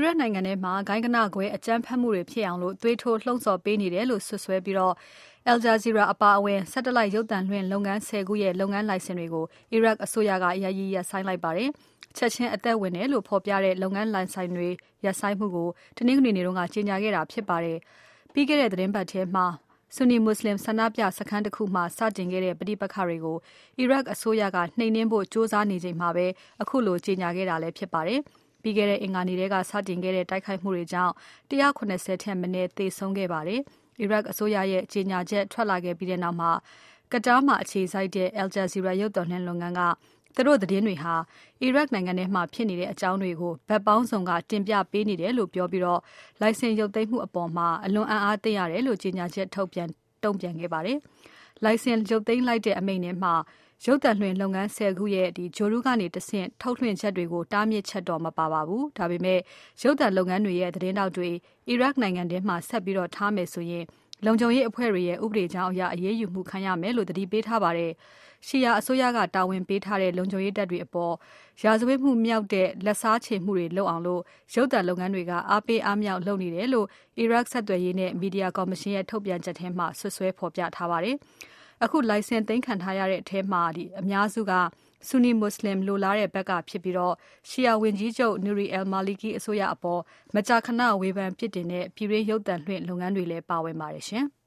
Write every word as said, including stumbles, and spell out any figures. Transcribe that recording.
ရတ်နိုင်ငံထဲမှာဂိုင်းကနကွဲအကြမ်းဖက်မှုတွေဖြစ်အောင်လို့သွေးထိုးလှုံ့ဆော်ပေးနေတယ်လို့ဆွဆွဲပြီးတော့ Al Jazeera အပါအဝင် Satellite ရုပ်သံလွှင့်လုပ်ငန်း ၁၀ ခုရဲ့လုပ်ငန်းလိုင်စင်တွေကိုအီရတ်အစိုးရကယာယီရပ်ဆိုင်းလိုက်ပါတယ်။ချက်ချင်းအသက်ဝင်တယ်လို့ဖော်ပြတဲ့လုပ်ငန်းလိုင်စင်တွေရပ်ဆိုင်းမှုကိုတနင်္ဂနွေနေ့ကကြေညာခဲ့တာဖြစ်ပါတယ်။ပြီးခဲ့တဲ့သတင်းပတ်ထဲမှာဆူနီမွတ်စလင်ဆန္ဒပြစခန်းတစ်ခုမှာစတင်ခဲ့တဲ့ပဋိပက္ခတွေကိုအီရတ်အစိုးရကနှိမ်နင်းဖို့ကြိုးစားနေချိန်မှာပဲအခုလိုကြေညာခဲ့တာလည်းဖြစ်ပါတယ်။ပြီးခဲ့တဲ့အင်္ဂါနေ့ကစတင်ခဲ့တဲ့တိုက်ခိုက်မှုတွေကြောင့်၁၇၀ထက်မနည်းသေဆုံးခဲ့ပါတယ်။အီရတ်အစိုးရရဲ့ကြေညာချက်ထွက်လာခဲ့ပြီးတဲ့နောက်မှာကတားမှာအခြေစိုက်တဲ့ Al Jazeera ရုပ်သံလွှင့်လုပ်ငန်းကသူတို့သတင်းတွေဟာအီရတ်နိုင်ငံထဲမှာဖြစ်နေတဲ့အကြောင်းတွေကိုဗတ်ပေါင်းစုံကတင်ပြပေးနေတယ်လို့ပြောပြီးတော့လိုင်စင်ရုပ်သိမ်းမှုအပေါ်မှာအလွန်အံ့အားသင့်ရတယ်လို့ကြေညာချက်ထုတ်ပြန်တုံ့ပြန်ခဲ့ပါတယ်။လိုင်စင်ရုပ်သိမ်းလိုက်တဲ့အမိန့်ထဲမှာရုပ်သံလွှင့်လုပ်ငန်း၁၀ခုရဲ့ဒီဂျိုရူကနေတဆင့်ထုတ်လွှင့်ချက်တွေကိုတားမြစ်ချက်တော့မပါပါဘူး။ဒါပေမဲ့ရုပ်သံလုပ်ငန်းတွေရဲ့သတင်းတောက်တွေအီရတ်နိုင်ငံထဲမှာဆက်ပြီးတော့ထားမယ်ဆိုရင်လုံခြုံရေးအဖွဲ့တွေရဲ့ဥပဒေကြောင်းအရအရေးယူမှုခံရမယ်လို့တတိပေးထားပါတယ်။ရှီယာအစိုးရကတာဝန်ပေးထားတဲ့လုံခြုံရေးတပ်တွေအပေါ်ရာဇဝတ်မှုမြောက်တဲ့လက်စားချေမှုတွေလုပ်အောင်လို့ရုပ်သံလုပ်ငန်းတွေကအားပေးအားမြောက်လုပ်နေတယ်လို့အီရတ်ဆက်သွယ်ရေးနဲ့မီဒီယာကော်မရှင်ရဲ့ထုတ်ပြန်ချက်ထဲမှာဆွဆွဲဖော်ပြထားပါတယ်။အခုလိုင်စင်သိမ်းခံထားရတဲ့အထဲမှာဒီအများစုကဆူနီမွတ်စလင်လိုလားတဲ့ဘက်ကဖြစ်ပြီးတော့ရှီယာဝင်ကြီးချုပ်နူရီအယ်မာလီကီအစိုးရအပေါ်မကြာခဏဝေဖန်ပြစ်တင်တဲ့ပြည်ရေးရုပ်သံလွှင့်လုပ်ငန်းတွေလည်းပါဝင်ပါတယ်ရှင်။